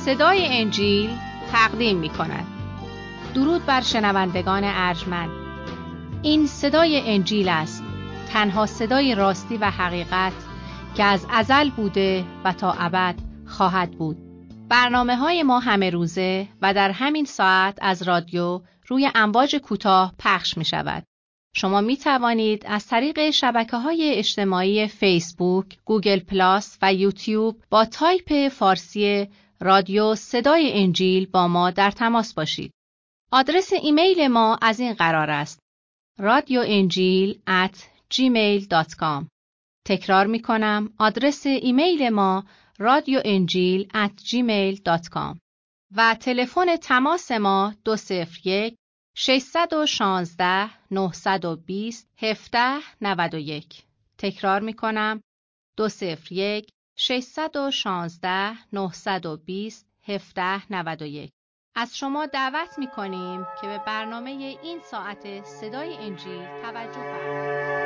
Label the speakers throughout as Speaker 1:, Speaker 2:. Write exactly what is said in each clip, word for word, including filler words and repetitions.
Speaker 1: صدای انجیل تقدیم می کند. درود بر شنوندگان ارجمند. این صدای انجیل است، تنها صدای راستی و حقیقت که از ازل بوده و تا ابد خواهد بود. برنامه های ما همه روزه و در همین ساعت از رادیو روی امواج کوتاه پخش می شود. شما می توانید از طریق شبکه های اجتماعی فیسبوک، گوگل پلاس و یوتیوب با تایپ فارسی رادیو صدای انجیل با ما در تماس باشید. آدرس ایمیل ما از این قرار است: رادیو انجیل ات جیمیل دات کام. تکرار می کنم، آدرس ایمیل ما رادیو انجیل ات جیمیل دات کام و تلفن تماس ما دو صفر یک ششصد و شانزده نهصد و بیست هفده نود و یک. تکرار می کنم، دو صفر یک ششصد و شانزده نهصد و بیست هفده نود و یک. از شما دعوت می کنیم که به برنامه این ساعت صدای انجیل توجه فرمایید.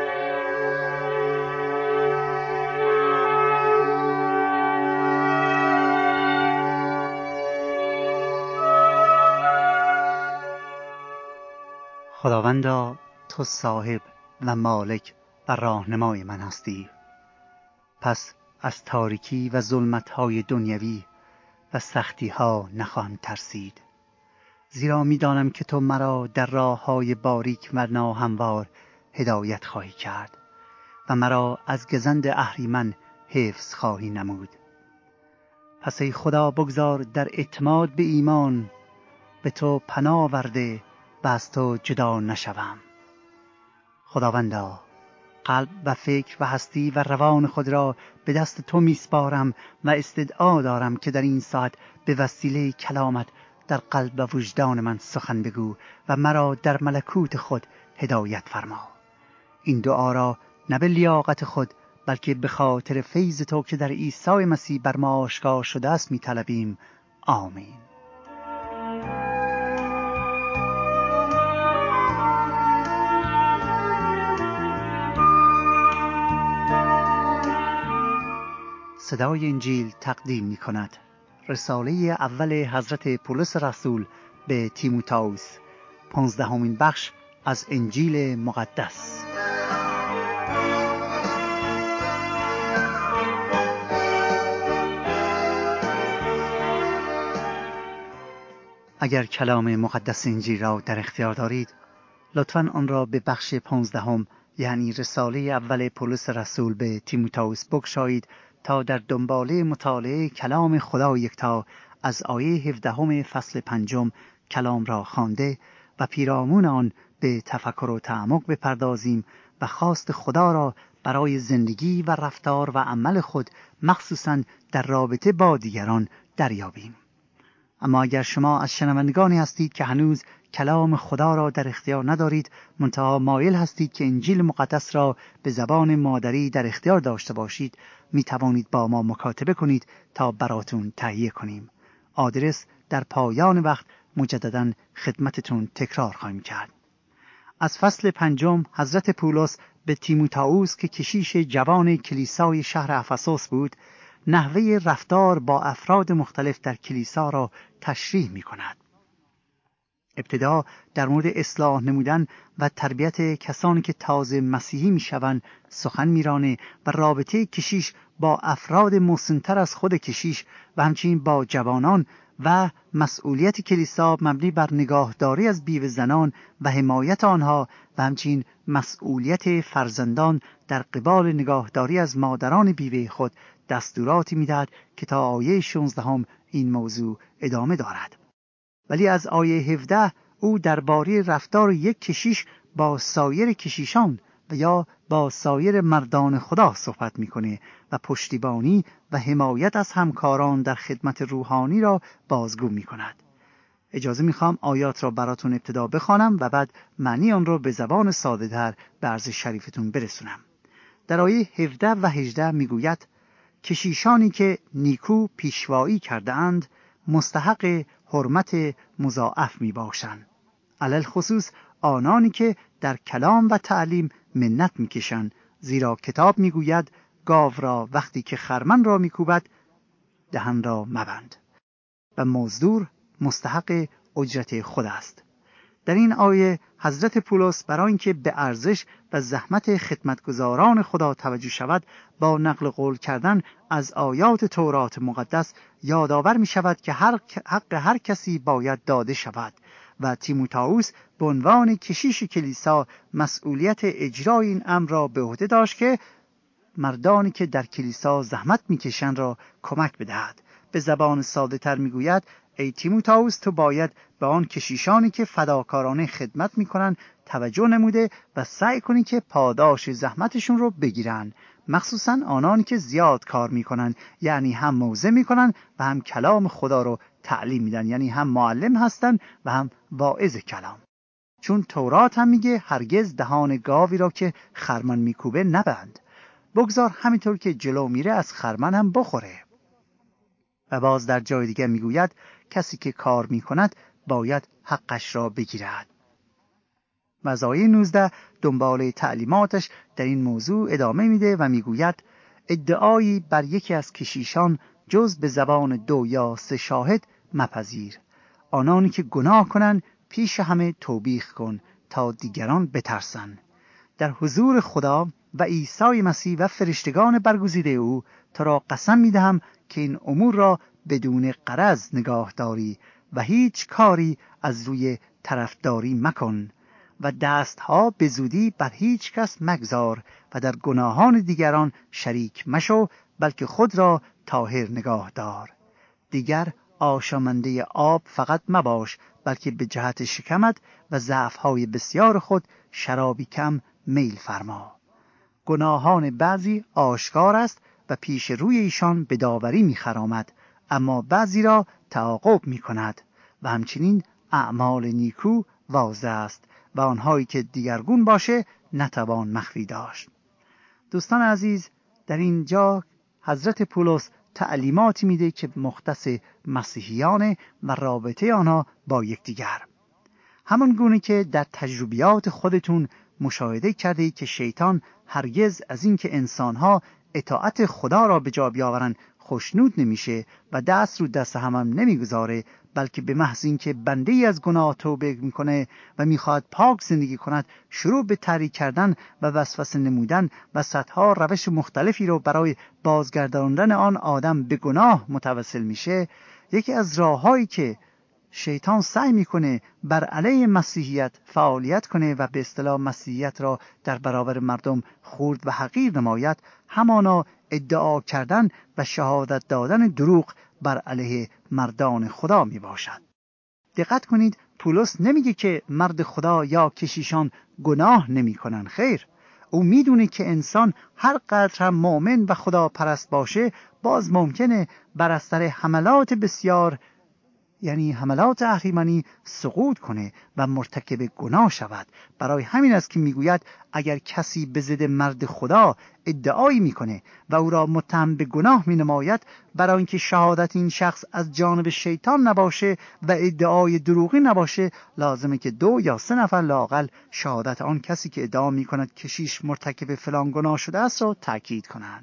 Speaker 2: خداوندا، تو صاحب و مالک و راهنمای من هستی، پس از تاریکی و ظلمت‌های دنیوی و سختی‌ها نخواهم ترسید، زیرا می‌دانم که تو مرا در راه‌های باریک و ناهموار هدایت خواهی کرد و مرا از گزند اهریمن حفظ خواهی نمود. پس ای خدا، بگذار در اعتماد به ایمان به تو پناه آورده و از تو جدا نشوم. خداوندا، قلب و فکر و هستی و روان خود را به دست تو میسپارم و استدعا دارم که در این ساعت به وسیله کلامت در قلب و وجدان من سخن بگو و مرا در ملکوت خود هدایت فرما. این دعا را نه به لیاقت خود بلکه به خاطر فیض تو که در عیسی مسیح بر ما آشکار شده است میطلبیم. آمین. صدای انجیل تقدیم می کند رساله اول حضرت پولس رسول به تیموتائوس، پانزدهمین بخش از انجیل مقدس. اگر کلام مقدس انجیل را در اختیار دارید، لطفاً آن را به بخش پانزدهم یعنی رساله اول پولس رسول به تیموتائوس بگشایید تا در دنباله مطالعه کلام خدا یکتا از آیه هفدهم فصل پنجم کلام را خوانده و پیرامون آن به تفکر و تعمق بپردازیم و خواست خدا را برای زندگی و رفتار و عمل خود مخصوصاً در رابطه با دیگران دریابیم. اما اگر شما از شنوندگانی هستید که هنوز کلام خدا را در اختیار ندارید، منتها مایل هستید که انجیل مقدس را به زبان مادری در اختیار داشته باشید، می توانید با ما مکاتبه کنید تا براتون تهیه کنیم. آدرس در پایان وقت مجدداً خدمتتون تکرار خواهیم کرد. از فصل پنجم حضرت پولس به تیموتائوس که کشیش جوان کلیسای شهر افسوس بود، نحوه رفتار با افراد مختلف در کلیسا را تشریح می کند. ابتدا در مورد اصلاح نمودن و تربیت کسانی که تازه مسیحی می شوند سخن می رانه و رابطه کشیش با افراد مسن‌تر از خود کشیش و همچنین با جوانان و مسئولیت کلیسا مبنی بر نگاهداری از بیوه زنان و حمایت آنها و همچنین مسئولیت فرزندان در قبال نگاهداری از مادران بیوه خود دستوراتی می‌دهد که تا آیه شانزده هم این موضوع ادامه دارد. ولی از آیه هفده او درباره رفتار یک کشیش با سایر کشیشان و یا با سایر مردان خدا صحبت می‌کنه و پشتیبانی و حمایت از همکاران در خدمت روحانی را بازگو می‌کند. اجازه می‌خوام آیات را براتون ابتدا بخوانم و بعد معنی آن را به زبان ساده‌تر به عرض شریفتون برسونم. در آیه هفده و هجده میگوید: کشیشانی که نیکو پیشوایی کرده اند مستحق حرمت مضاعف می باشند، علل خصوص آنانی که در کلام و تعلیم منت می کشند، زیرا کتاب می گوید گاو را وقتی که خرمن را می کوبد دهن را مبند. و مزدور مستحق اجرت خود است. در این آیه حضرت پولس برای اینکه به ارزش و زحمت خدمتگزاران خدا توجه شود، با نقل قول کردن از آیات تورات مقدس یادآور می شود که هر حق هر کسی باید داده شود و تیموتائوس به عنوان کشیش کلیسا مسئولیت اجرای این امر را به عهده داشت که مردانی که در کلیسا زحمت میکشند را کمک بدهد. به زبان ساده تر میگوید ای تیموتائوس، تو باید به آن کشیشانی که فداکارانه خدمت میکنند توجه نموده و سعی کنی که پاداش زحمتشون رو بگیرن، مخصوصا آنانی که زیاد کار میکنن، یعنی هم موعظه میکنن و هم کلام خدا رو تعلیم میدن، یعنی هم معلم هستن و هم واعظ کلام. چون تورات هم میگه هرگز دهان گاوی را که خرمن میکوبه نبند، بگذار همینطور که جلو میره از خرمن هم بخوره. و باز در جای دیگه میگوید کسی که کار میکند باید حقش را بگیرد. و آیه نوزده دنباله تعلیماتش در این موضوع ادامه میده و میگوید ادعایی بر یکی از کشیشان جز به زبان دو یا سه شاهد مپذیر. آنانی که گناه کنند پیش همه توبیخ کن تا دیگران بترسن. در حضور خدا و عیسی مسیح و فرشتگان برگزیده او تو را قسم میدهم که این امور را بدون غرض نگاه داری و هیچ کاری از روی طرفداری مکن و دستها به زودی بر هیچ کس مگذار و در گناهان دیگران شریک مشو، بلکه خود را طاهر نگاه دار. دیگر آشامنده آب فقط مباش، بلکه به جهت شکمت و ضعف‌های بسیار خود شرابی کم میل فرما. گناهان بعضی آشکار است و پیش روی ایشان به داوری می‌خرامد، اما بعضی را تعاقب می‌کند و همچنین اعمال نیکو واضح است و آنهایی که دیگرگون باشه نتوان مخفی داشت. دوستان عزیز، در اینجا حضرت پولس تعلیماتی میده که مختص مسیحیان و رابطه آنها با یکدیگر. همان گونه که در تجربیات خودتون مشاهده کردید که شیطان هرگز از این که انسانها اطاعت خدا را به جا بیاورند خوشنود نمیشه و دست رو دست هم, هم نمیگذاره، بلکه به محض این که بنده ای از گناه توبه میکنه و میخواد پاک زندگی کند شروع به تحریک کردن و وسوسه نمودن و صدها روش مختلفی رو برای بازگرداندن آن آدم به گناه متوسل میشه. یکی از راههایی که شیطان سعی میکنه بر علیه مسیحیت فعالیت کنه و به اصطلاح مسیحیت را در برابر مردم خرد و حقیر نماید، همانا ادعا کردن و شهادت دادن دروغ بر علیه مردان خدا می باشد. دقت کنید، پولس نمیگه که مرد خدا یا کشیشان گناه نمی کنن. خیر، او میدونه که انسان هر قدر هم مؤمن و خدا پرست باشه باز ممکنه بر اثر حملات بسیار، یعنی حملات اهریمنی، سقوط کنه و مرتکب گناه شود. برای همین است که میگوید اگر کسی به ضد مرد خدا ادعایی میکنه و او را متهم به گناه مینماید، برای اینکه شهادت این شخص از جانب شیطان نباشه و ادعای دروغی نباشه، لازمه که دو یا سه نفر لااقل شهادت آن کسی که ادعا میکند کشیش مرتکب فلان گناه شده است را تأکید کنند.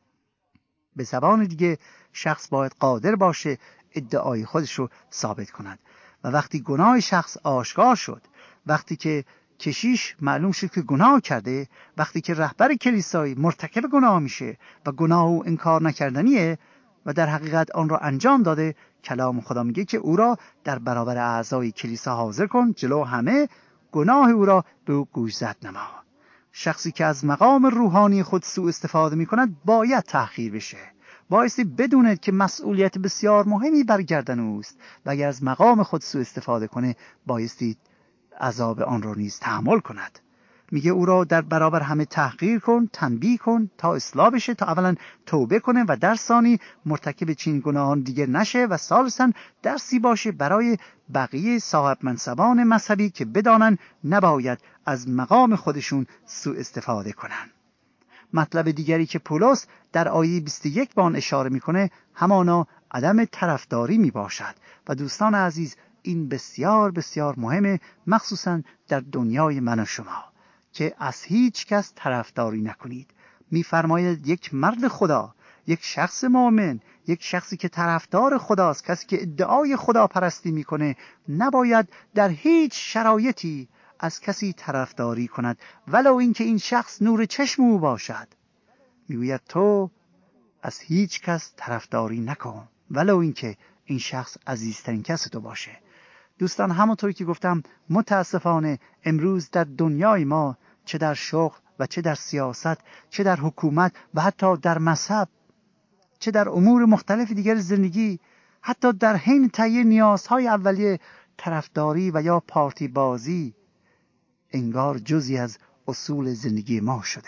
Speaker 2: به زبان دیگه شخص باید قادر باشه ادعای خودش رو ثابت کند و وقتی گناه شخص آشکار شد، وقتی که کشیش معلوم شد که گناه کرده، وقتی که رهبر کلیسایی مرتکب گناه میشه و گناه او انکار نکردنیه و در حقیقت آن را انجام داده، کلام خدا میگه که او را در برابر اعضای کلیسا حاضر کن، جلو همه گناه او را به او گوشزد نما. شخصی که از مقام روحانی خود سوء استفاده میکند باید تحقیر بشه. بایستی بدوند که مسئولیت بسیار مهمی بر گردن اوست و اگر از مقام خود سوء استفاده کنه بایستی عذاب آن را نیز تحمل کند. میگه او را در برابر همه تحقیر کن، تنبیه کن تا اصلاح بشه، تا اولا توبه کنه و در ثانی مرتکب چین گناهان دیگر نشه و ثالثاً درسی باشه برای بقیه صاحب منصبان مذهبی که بدانن نباید از مقام خودشون سوء استفاده کنن. مطلب دیگری که پولس در آیه بیست و یک به آن اشاره میکنه همانا عدم طرفداری میباشد و دوستان عزیز این بسیار بسیار مهمه، مخصوصا در دنیای من و شما، که از هیچ کس طرفداری نکنید. میفرماید یک مرد خدا، یک شخص مؤمن، یک شخصی که طرفدار خداست، کسی که ادعای خداپرستی میکنه، نباید در هیچ شرایطی از کسی طرفداری کند ولو اینکه این شخص نور چشم او باشد. میگوید تو از هیچ کس طرفداری نکن ولو اینکه این شخص عزیزترین کس تو باشه. دوستان، همونطوری که گفتم متاسفانه امروز در دنیای ما، چه در شغل و چه در سیاست، چه در حکومت و حتی در مذهب، چه در امور مختلف دیگر زندگی، حتی در حین تهیه نیازهای اولیه، طرفداری و یا پارتی بازی انگار جزئی از اصول زندگی ما شده،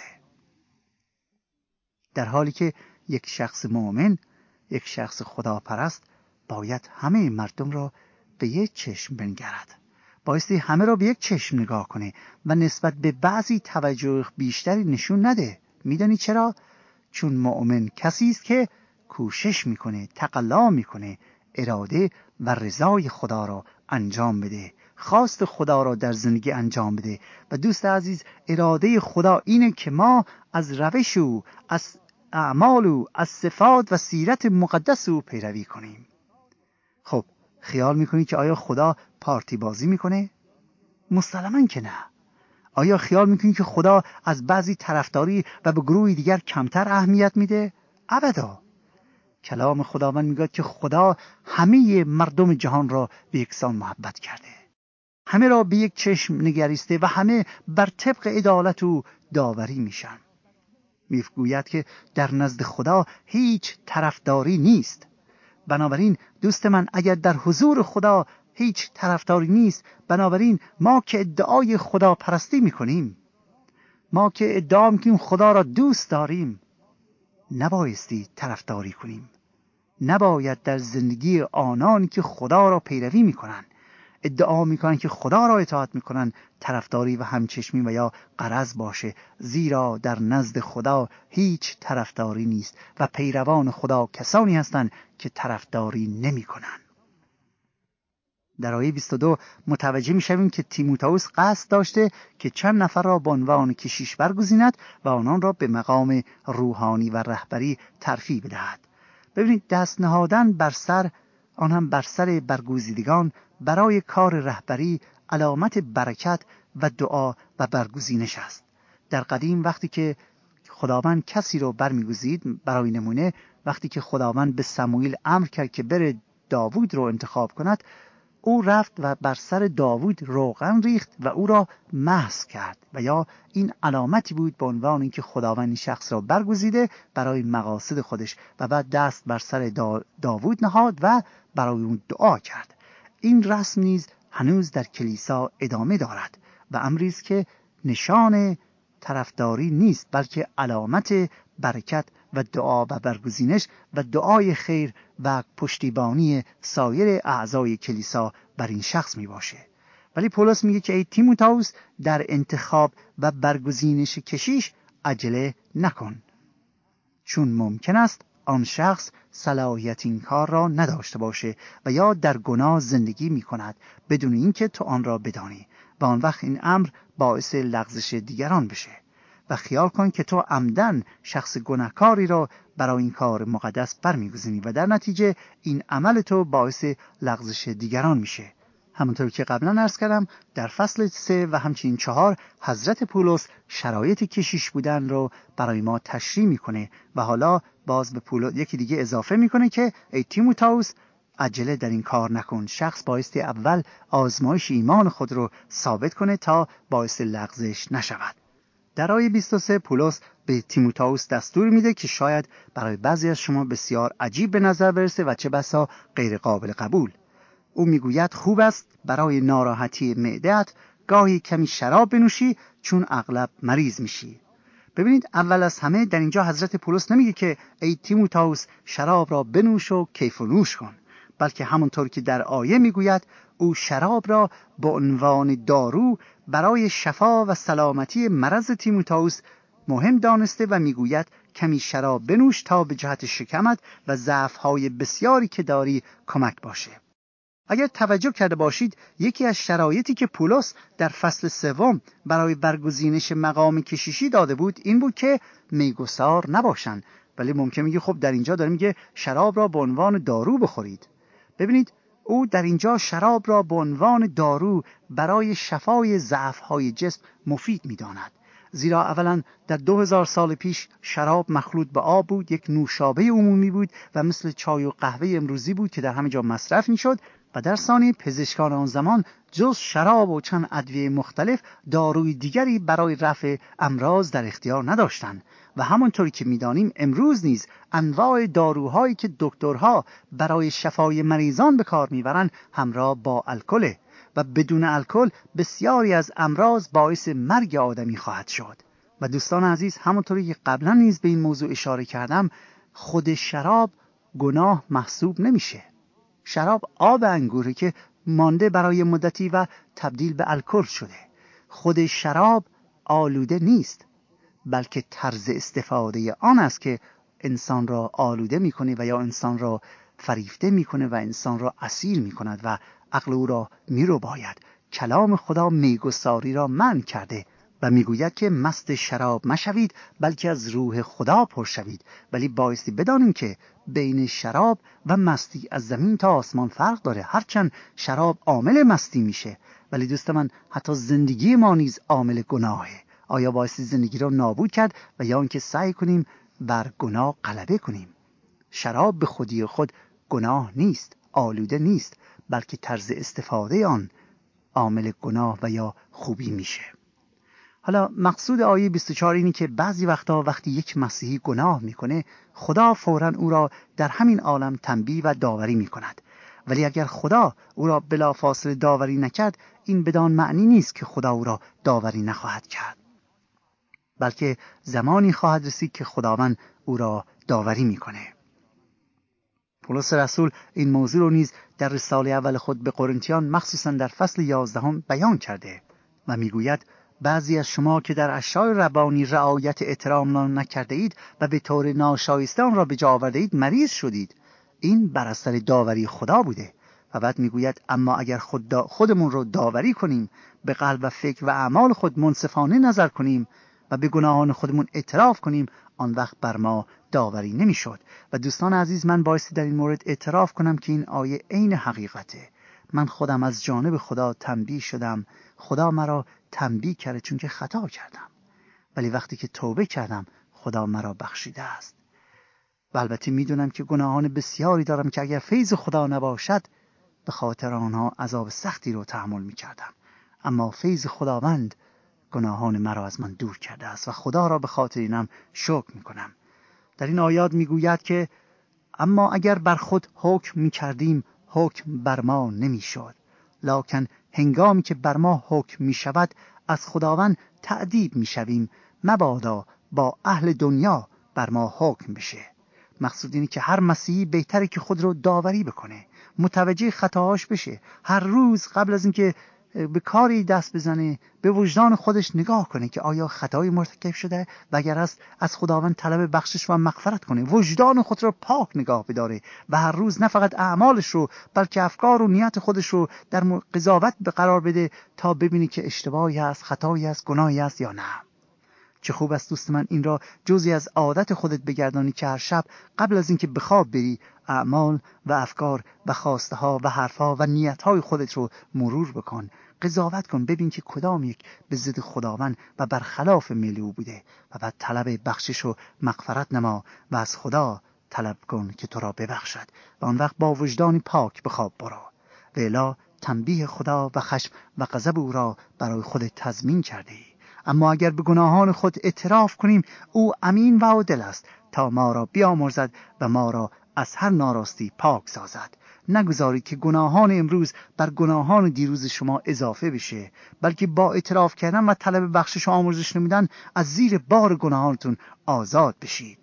Speaker 2: در حالی که یک شخص مؤمن، یک شخص خداپرست باید همه مردم را به یک چشم بنگرد، بایستی همه را به یک چشم نگاه کنه و نسبت به بعضی توجه بیشتری نشون نده. میدانی چرا؟ چون مؤمن کسی است که کوشش میکنه، تقلا میکنه اراده و رضای خدا را انجام بده، خواست خدا را در زندگی انجام بده. و دوست عزیز، اراده خدا اینه که ما از روش او، از اعمال او، از صفات و سیرت مقدس او پیروی کنیم. خب خیال میکنی که آیا خدا پارتی بازی میکنه؟ مسلماً که نه. آیا خیال میکنی که خدا از بعضی طرفداری و به گروه دیگر کمتر اهمیت میده؟ ابدا. کلام خداوند میگه که خدا همه مردم جهان را به یکسان محبت کرده، همه را به یک چشم نگریسته و همه بر طبق عدالت و داوری میشن. میگوید که در نزد خدا هیچ طرفداری نیست. بنابراین دوست من، اگر در حضور خدا هیچ طرفداری نیست، بنابراین ما که ادعای خدا پرستی میکنیم، ما که ادعا میکنیم خدا را دوست داریم، نبایستی طرفداری کنیم. نباید در زندگی آنان که خدا را پیروی میکنن، ادعا میکنن که خدا را اطاعت میکنن، طرفداری و همچشمی و یا غرض باشه، زیرا در نزد خدا هیچ طرفداری نیست و پیروان خدا کسانی هستند که طرفداری نمیکنن. در آیه بیست و دو متوجه میشویم که تیموتائوس قصد داشته که چند نفر را به عنوان کشیش برگزیند و آنان را به مقام روحانی و رهبری ترفیع بدهد. ببینید، دست نهادن بر سر، آن هم بر سر برگزیدگان، برای کار رهبری علامت برکت و دعا و برگزینش است. در قدیم وقتی که خداوند کسی رو برمیگزید، برای نمونه وقتی که خداوند به سموئیل امر کرد که بره داوود رو انتخاب کند، او رفت و بر سر داوود روغن ریخت و او را مسح کرد و یا این علامتی بود به عنوان اینکه خداوند این شخص را برگزیده برای مقاصد خودش، و بعد دست بر سر دا داوود نهاد و برای اون دعا کرد. این رسم نیز هنوز در کلیسا ادامه دارد و امری است که نشان طرفداری نیست، بلکه علامت برکت و دعا و برگزینش و دعای خیر و پشتیبانی سایر اعضای کلیسا بر این شخص می باشه. ولی پولس میگه که ای تیموتائوس، در انتخاب و برگزینش کشیش عجله نکن، چون ممکن است آن شخص صلاحیت این کار را نداشته باشه و یا در گناه زندگی می کند بدون اینکه تو آن را بدانی و آن وقت این امر باعث لغزش دیگران بشه. و خیال کن که تو عمدن شخص گناهکاری را برای این کار مقدس برمیگزینی و در نتیجه این عمل تو باعث لغزش دیگران میشه. همونطور که قبلا عرض کردم، در فصل سه و همچنین چهار حضرت پولس شرایط کشیش بودن رو برای ما تشریح میکنه و حالا باز به پولس یکی دیگه اضافه میکنه که ای تیموتائوس، عجله در این کار نکن. شخص بایستی اول آزمایش ایمان خود رو ثابت کنه تا باعث لغزش نشود. در آیه بیست و سه پولس به تیموتائوس دستور میده که شاید برای بعضی از شما بسیار عجیب به نظر برسه و چه بسا غیر قابل قبول. او میگوید خوب است برای ناراحتی معده‌ات گاهی کمی شراب بنوشی، چون اغلب مریض میشی. ببینید، اول از همه در اینجا حضرت پولس نمیگه که ای تیموتائوس شراب را بنوش و کیف و نوش کن، بلکه همونطور که در آیه میگوید او شراب را به عنوان دارو برای شفا و سلامتی مرض تیموتائوس مهم دانسته و میگوید کمی شراب بنوش تا به جهت شکمت و ضعف‌های بسیاری که داری کمک باشه. اگر توجه کرده باشید، یکی از شرایطی که پولس در فصل سوم برای برگزینش مقام کشیشی داده بود این بود که میگسار نباشند ولی ممکن میگه خب در اینجا داره میگه شراب را به عنوان دارو بخورید. ببینید او در اینجا شراب را به عنوان دارو برای شفای ضعف‌های جسم مفید می‌داند. زیرا اولا در دو هزار سال پیش شراب مخلوط به آب بود، یک نوشابه عمومی بود و مثل چای و قهوه امروزی بود که در همه جا مصرف می‌شد. و در ثانی پزشکان آن زمان جز شراب و چند ادویه مختلف داروی دیگری برای رفع امراض در اختیار نداشتند. و همونطوری که می‌دانیم امروز نیز انواع داروهایی که دکترها برای شفای مریضان به کار می‌برند همراه با الکل و بدون الکل بسیاری از امراض باعث مرگ آدمی خواهد شد. و دوستان عزیز، همونطوری که قبلا نیز به این موضوع اشاره کردم، خود شراب گناه محسوب نمیشه. شراب آب انگوره که مانده برای مدتی و تبدیل به الکل شده. خود شراب آلوده نیست، بلکه طرز استفاده آن است که انسان را آلوده میکنه و یا انسان را فریفته میکنه و انسان را اسیر میکند و عقل او را میرو باید. کلام خدا میگساری را منع کرده و میگوید که مست شراب مشوید بلکه از روح خدا پر شوید. ولی بایستی بدانیم که بین شراب و مستی از زمین تا آسمان فرق داره. هرچند شراب عامل مستی میشه، ولی دوست من حتی زندگی ما نیز عامل گناهه. آیا بایستی زندگی را نابود کرد و یا اینکه سعی کنیم بر گناه غلبه کنیم؟ شراب به خودی خود گناه نیست، آلوده نیست، بلکه طرز استفاده آن عامل گناه و یا خوبی میشه. حالا مقصود آیه بیست و چهار اینی که بعضی وقتا وقتی یک مسیحی گناه میکنه خدا فوراً او را در همین عالم تنبیه و داوری میکند. ولی اگر خدا او را بلافاصله داوری نکرد، این بدان معنی نیست که خدا او را داوری نخواهد کرد، بلکه زمانی خواهد رسید که خداوند او را داوری میکنه. پولس رسول این موضوع رو نیز در رساله اول خود به قرنتیان مخصوصا در فصل یازدهم بیان کرده و میگوید بعضی از شما که در اشیاء ربانی رعایت احترام نکرده اید و به طور ناشایسته آن را به جا آورده اید مریض شدید. این بر اثر داوری خدا بوده. و بعد میگوید اما اگر خود دا خودمون رو داوری کنیم، به قلب و فکر و اعمال خود منصفانه نظر کنیم و به گناهان خودمون اعتراف کنیم، آن وقت بر ما داوری نمیشد. و دوستان عزیز، من بایستی در این مورد اعتراف کنم که این آیه عین حقیقته. من خودم از جانب خدا تنبیه شدم، خدا مرا تنبیه کرده چون که خطا کردم، ولی وقتی که توبه کردم خدا مرا بخشیده است. و البته میدونم که گناهان بسیاری دارم که اگر فیض خدا نباشد به خاطر آنها عذاب سختی رو تحمل میکردم، اما فیض خداوند گناهان مرا از من دور کرده است و خدا را به خاطر اینم شکر میکنم. در این آیات میگوید که اما اگر بر خود حکم میکردیم حکم بر ما نمیشد، لکن هنگامی که بر ما حکم میشود از خداوند تأدیب میشویم، مبادا با اهل دنیا بر ما حکم بشه. مقصود اینه که هر مسیحی بهتره که خود رو داوری بکنه، متوجه خطاهاش بشه، هر روز قبل از اینکه به کاری دست بزنه به وجدان خودش نگاه کنه که آیا خطایی مرتکب شده و اگر است از خداوند طلب بخشش و مغفرت کنه، وجدان خود را پاک نگاه بداره و هر روز نه فقط اعمالش رو بلکه افکار و نیت خودش رو در قضاوت به قرار بده تا ببینی که اشتباهی است، خطایی است، گناهی است یا نه. چه خوب است دوست من این را جزئی از عادت خودت بگردانی که هر شب قبل از اینکه به خواب بری اعمال و افکار و خواسته ها و حرف ها و نیت های خودت رو مرور بکن، قضاوت کن، ببین که کدام یک به ضد خداوند و برخلاف میل او بوده و بعد طلب بخشش و مغفرت نما و از خدا طلب کن که تو را ببخشد و آن وقت با وجدانی پاک به خواب برو. و الا تنبیه خدا و خشم و غضب او را برای خودت تضمین کرده ای. اما اگر به گناهان خود اعتراف کنیم او امین و عادل است تا ما را بیامرزد و ما را از هر ناراستی پاک سازد. نگذارید که گناهان امروز بر گناهان دیروز شما اضافه بشه، بلکه با اعتراف کردن و طلب بخشش و آمرزش نمیدن از زیر بار گناهانتون آزاد بشید.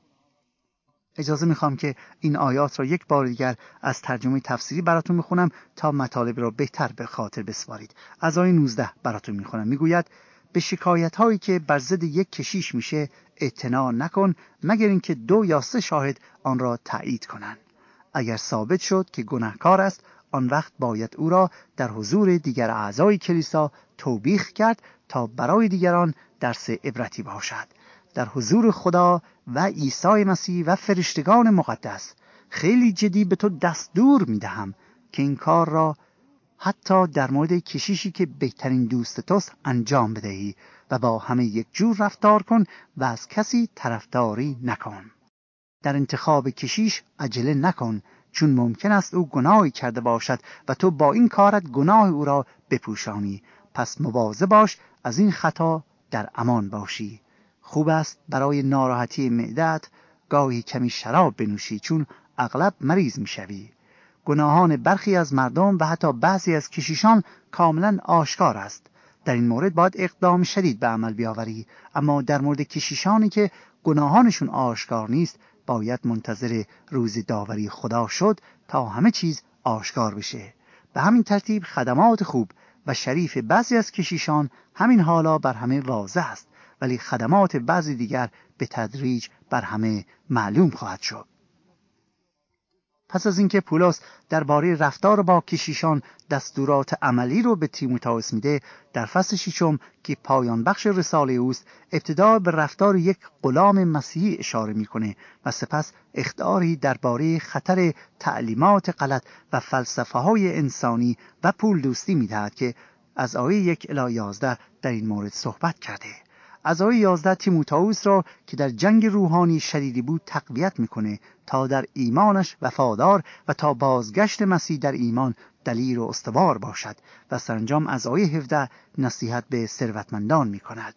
Speaker 2: اجازه میخوام که این آیات را یک بار دیگر از ترجمه تفسیری براتون بخونم تا مطالب را بهتر به خاطر بسپارید. از آیه نوزده براتون میخونم. میگوید به شکایت هایی که بر ضد یک کشیش میشه اعتنا نکن مگر اینکه دو یا سه شاهد آن را تایید کنند. اگر ثابت شد که گناهکار است، آن وقت باید او را در حضور دیگر اعضای کلیسا توبیخ کرد تا برای دیگران درس عبرتی باشد. در حضور خدا و عیسی مسیح و فرشتگان مقدس خیلی جدی به تو دستور میدهم که این کار را حتی در مورد کشیشی که بهترین دوست توست انجام بدهی و با همه یک جور رفتار کن و از کسی طرفداری نکن. در انتخاب کشیش عجله نکن، چون ممکن است او گناهی کرده باشد و تو با این کارت گناه او را بپوشانی. پس مواظب باش از این خطا در امان باشی. خوب است برای ناراحتی معده‌ات گاهی کمی شراب بنوشی، چون اغلب مریض میشوی. گناهان برخی از مردم و حتی بعضی از کشیشان کاملا آشکار است. در این مورد باید اقدام شدید به عمل بیاوری، اما در مورد کشیشانی که گناهانشون آشکار نیست باید منتظر روز داوری خدا شد تا همه چیز آشکار بشه. به همین ترتیب خدمات خوب و شریف بعضی از کشیشان همین حالا بر همه واضح است، ولی خدمات بعضی دیگر به تدریج بر همه معلوم خواهد شد. پس از اینکه پولس درباره رفتار با کشیشان دستورات عملی رو به تیموتائوس میده، در فصل ششم که پایان بخش رساله اوست ابتدا به رفتار یک غلام مسیحی اشاره میکنه و سپس اخطاری درباره خطر تعلیمات غلط و فلسفه های انسانی و پول دوستی میدهد که از آیه یک الی یازده در این مورد صحبت کرده. از آیه یازده تیموتائوس را که در جنگ روحانی شدیدی بود تقویت میکنه تا در ایمانش وفادار و تا بازگشت مسیح در ایمان دلیر و استوار باشد و سرانجام از آیه هفده نصیحت به ثروتمندان میکند.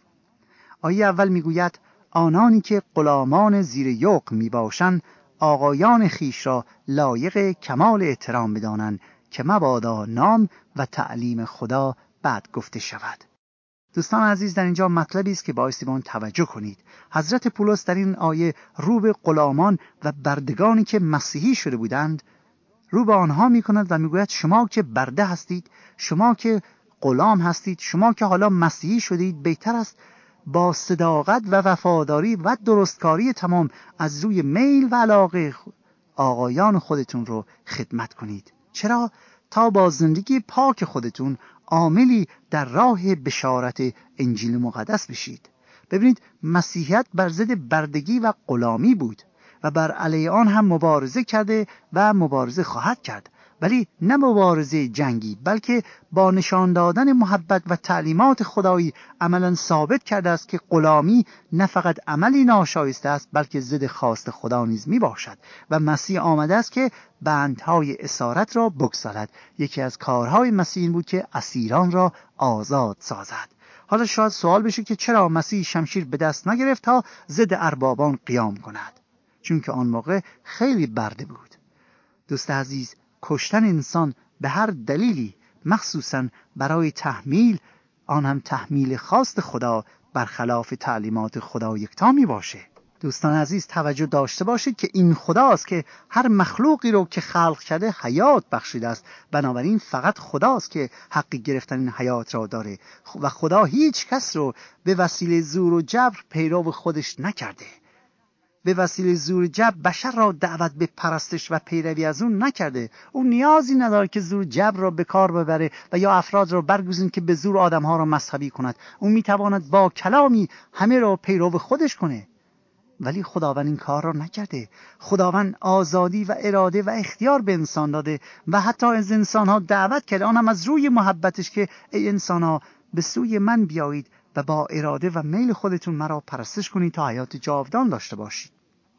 Speaker 2: آیه اول میگوید آنانی که غلامان زیر یوغ میباشند آقایان خیش را لایق کمال احترام بدانند که مبادا نام و تعلیم خدا بد گفته شود. دوستان عزیز، در اینجا مطلبی است که بایستی به آن توجه کنید. حضرت پولس در این آیه رو به غلامان و بردگانی که مسیحی شده بودند رو به آنها میکند و میگوید شما که برده هستید، شما که غلام هستید، شما که حالا مسیحی شدید، بهتر است با صداقت و وفاداری و درستکاری تمام از روی میل و علاقه آقایان خودتون رو خدمت کنید. چرا؟ تا با زندگی پاک خودتون عاملی در راه بشارت انجیل مقدس بشید. ببینید، مسیحیت بر ضد بردگی و غلامی بود و بر علیه آن هم مبارزه کرده و مبارزه خواهد کرد، ولی نه مبارزه جنگی، بلکه با نشان دادن محبت و تعلیمات خدایی عملاً ثابت کرده است که غلامی نه فقط عملی ناشایسته است بلکه ضد خواست خدا نیز می باشد و مسیح آمده است که بندهای اسارت را بگسلد. یکی از کارهای مسیح این بود که اسیران را آزاد سازد. حالا شاید سوال بشه که چرا مسیح شمشیر به دست نگرفت تا ضد اربابان قیام کند؟ چون که آن موقع خیلی برده بود. دوست عزیز، کشتن انسان به هر دلیلی، مخصوصاً برای تحمیل، آن هم تحمیل خواست خدا، برخلاف تعلیمات خدا یکتا می باشه. دوستان عزیز، توجه داشته باشید که این خداست که هر مخلوقی رو که خلق کرده حیات بخشیده است. بنابراین فقط خداست که حقی گرفتن این حیات را داره و خدا هیچ کس رو به وسیله زور و جبر پیرو خودش نکرده. به وسیله زور جبر بشر را دعوت به پرستش و پیروی از اون نکرده. اون نیازی نداره که زور جبر را به کار ببره و یا افراد را برگزین که به زور آدمها را مذهبی کند. اون میتواند با کلامی همه را پیرو خودش کنه، ولی خداوند این کار را نکرده. خداوند آزادی و اراده و اختیار به انسان داده و حتی از انسانها دعوت کرده، آنم از روی محبتش که ای انسانها به سوی من بیایید و با اراده و میل خودتون مرا پرستش کنید تا حیات جاودان داشته باشید.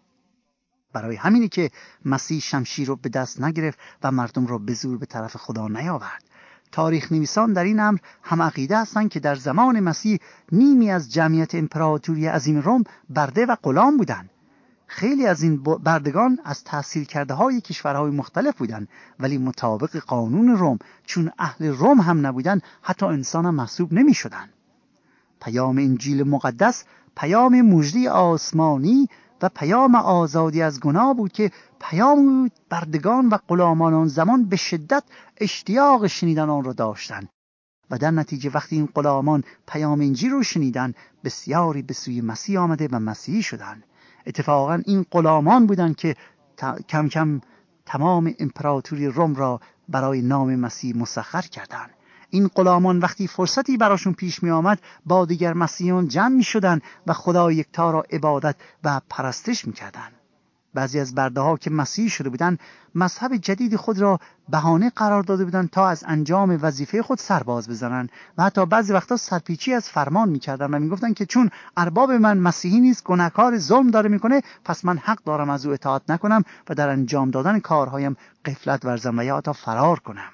Speaker 2: برای همینی که مسیح شمشیر رو به دست نگرفت و مردم رو به زور به طرف خدا نیاورد. تاریخ نویسان در این امر هم عقیده هستند که در زمان مسیح نیمی از جمعیت امپراتوری عظیم روم برده و غلام بودند. خیلی از این بردگان از تحصیل کرده های کشورهای مختلف بودند، ولی مطابق قانون روم، چون اهل روم هم نبودند، حتی انسان هم محسوب نمی شدند. پیام انجیل مقدس پیام مژده آسمانی و پیام آزادی از گناه بود که پیام بردگان و غلامان آن زمان به شدت اشتیاق شنیدن آن را داشتند و در نتیجه وقتی این غلامان پیام انجیل رو شنیدند بسیاری به سوی مسیح آمده و مسیحی شدند. اتفاقا این غلامان بودند که کم کم تمام امپراتوری روم را برای نام مسیح مسخر کردند. این غلامان وقتی فرصتی براشون پیش می آمد با دیگر مسیحیان جمع می شدن و خدای یکتا را عبادت و پرستش می کردن. بعضی از برده ها که مسیحی شده بودند مذهب جدید خود را بهانه قرار داده بودند تا از انجام وظیفه خود سرباز بزنند و حتی بعضی وقتا سرپیچی از فرمان می‌کردند و میگفتند که چون ارباب من مسیحی نیست، گناهکار، ظلم داره میکنه، پس من حق دارم از او اطاعت نکنم و در انجام دادن کارهایم غفلت ورزم و یا حتی فرار کنم.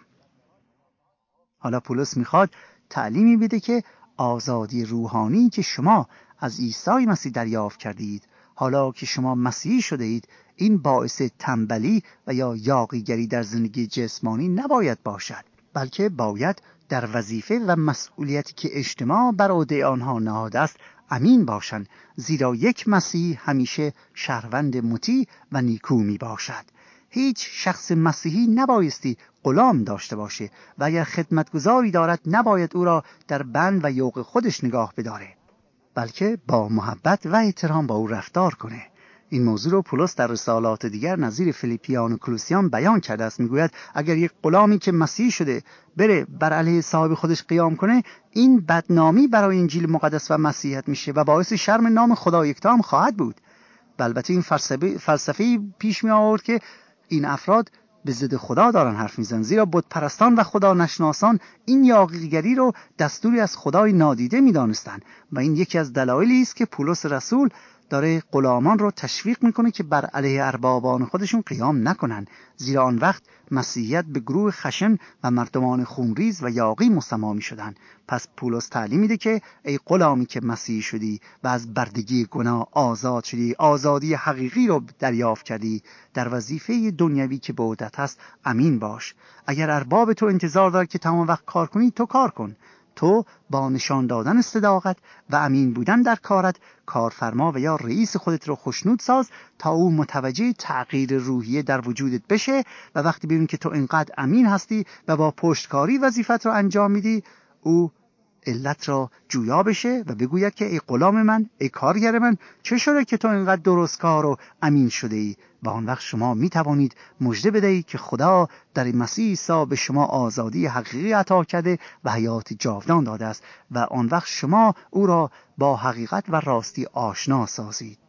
Speaker 2: حالا پولس میخواد تعلیمی بده که آزادی روحانی که شما از عیسی مسیح دریافت کردید، حالا که شما مسیحی شده اید، این باعث تنبلی و یا یاغیگری در زندگی جسمانی نباید باشد، بلکه باید در وظیفه و مسئولیتی که اجتماع بر عهده آنها نهاده است امین باشند، زیرا یک مسیحی همیشه شهروند مطیع و نیکو می باشد. هیچ شخص مسیحی نبایستی غلام داشته باشه و اگر خدمتگزاری دارد نباید او را در بند و یوغ خودش نگاه بداره، بلکه با محبت و احترام با او رفتار کنه. این موضوع رو پولس در رسالات دیگر نظیر فیلیپیان و کولوسیان بیان کرده است. میگوید اگر یک غلامی که مسیحی شده بره بر علیه صاحب خودش قیام کنه، این بدنامی برای انجیل مقدس و مسیحیت میشه و باعث شرم نام خدا یکتا هم خواهد بود. البته این فلسفه فلسفی پیش می آورد که این افراد به ضد خدا دارن حرف میزنن، زیرا بت پرستان و خدا نشناسان این یاغیگری رو دستوری از خدای نادیده میدانستند و این یکی از دلایلی است که پولس رسول داره غلامان رو تشویق میکنه که بر علیه اربابان خودشون قیام نکنن، زیرا آن وقت مسیحیت به گروه خشن و مردمان خونریز و یاغی مسما میشدن. پس پولس تعلیم میده که ای غلامی که مسیحی شدی و از بردگی گناه آزاد شدی، آزادی حقیقی رو دریافت کردی، در وظیفه دنیوی که به عهدت هست امین باش. اگر ارباب تو انتظار داره که تمام وقت کار کنی، تو کار کن. تو با نشان دادن صداقت و امین بودن در کارت کارفرما و یا رئیس خودت رو خوشنود ساز تا او متوجه تغییر روحیه در وجودت بشه و وقتی ببین که تو اینقدر امین هستی و با پشتکاری وظیفت رو انجام میدی، او علت را جویا بشه و بگوید که ای غلام من، ای کارگر من، چه شده که تو اینقدر درست کار و امین شده ای؟ و آن وقت شما می توانید مژده بدهید که خدا در مسیح عیسی به شما آزادی حقیقی عطا کرده و حیات جاودان داده است و آن وقت شما او را با حقیقت و راستی آشنا سازید.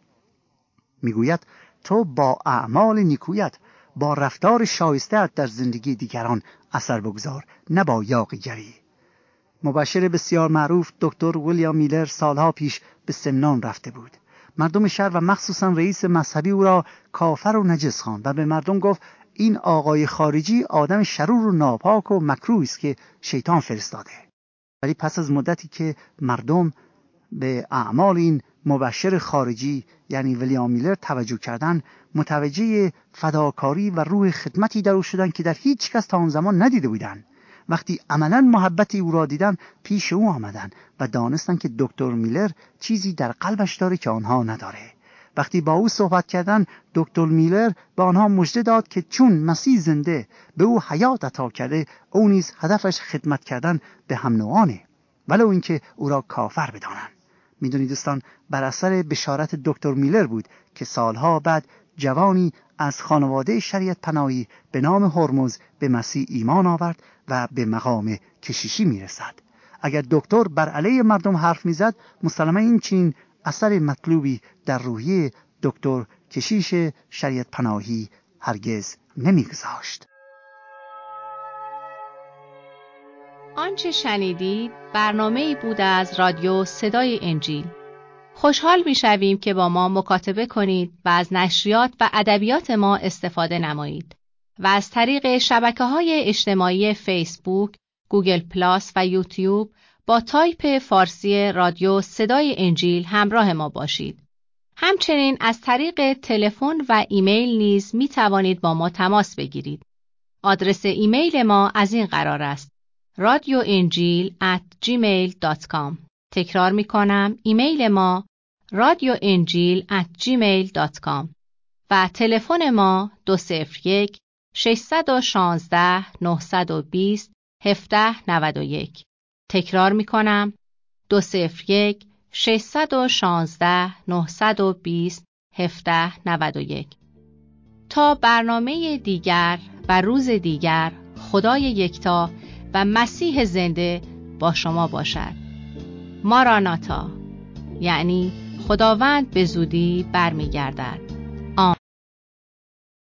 Speaker 2: میگوید تو با اعمال نیکویت، با رفتار شایسته‌ات در زندگی دیگران اثر بگذار، نه با یاغیگری. مبشر بسیار معروف دکتر ویلیام میلر سالها پیش به سمنان رفته بود. مردم شهر و مخصوصا رئیس مذهبی او را کافر و نجس خواند و به مردم گفت این آقای خارجی آدم شرور و ناپاک و مکروه است که شیطان فرستاده. ولی پس از مدتی که مردم به اعمال این مبشر خارجی یعنی ویلیام میلر توجه کردند، متوجه فداکاری و روح خدمتی در او شدند که در هیچ کس تا آن زمان ندیده بودند. وقتی عملاً محبتی او را دیدن، پیش او آمدن و دانستن که دکتر میلر چیزی در قلبش داره که آنها نداره. وقتی با او صحبت کردن، دکتر میلر به آنها مژده داد که چون مسیح زنده به او حیات عطا کرده، او نیز هدفش خدمت کردن به هم نوعانه، ولو اینکه او را کافر بدانند. میدونید دوستان، بر اثر بشارت دکتر میلر بود که سالها بعد جوانی از خانواده شریعت پناهی به نام هرمز به مسیح ایمان آورد و به مقام کشیشی میرسد. اگر دکتر بر علیه مردم حرف میزد، مسلماً این چنین اثر مطلوبی در روحیه دکتر کشیش شریعت پناهی هرگز نمیگذاشت.
Speaker 1: آنچه شنیدید برنامه‌ای بود از رادیو صدای انجیل. خوشحال می‌شویم که با ما مکاتبه کنید و از نشریات و ادبیات ما استفاده نمایید و از طریق شبکه‌های اجتماعی فیسبوک، گوگل پلاس و یوتیوب با تایپ فارسی رادیو صدای انجیل همراه ما باشید. همچنین از طریق تلفن و ایمیل نیز می توانید با ما تماس بگیرید. آدرس ایمیل ما از این قرار است: رادیو انجیل ات جیمیل دات کام. تکرار می کنم، ایمیل ما رادیو انجیل ات جیمیل دات کام و تلفن ما دو صفر یک شش یک شش نه دو صفر هفت نه یک. تکرار می کنم، دو صفر یک شش یک شش نه دو صفر هفت نه یک. تا برنامه دیگر و روز دیگر، خدای یکتا و مسیح زنده با شما باشد. ماراناتا، یعنی خداوند به زودی برمیگردد.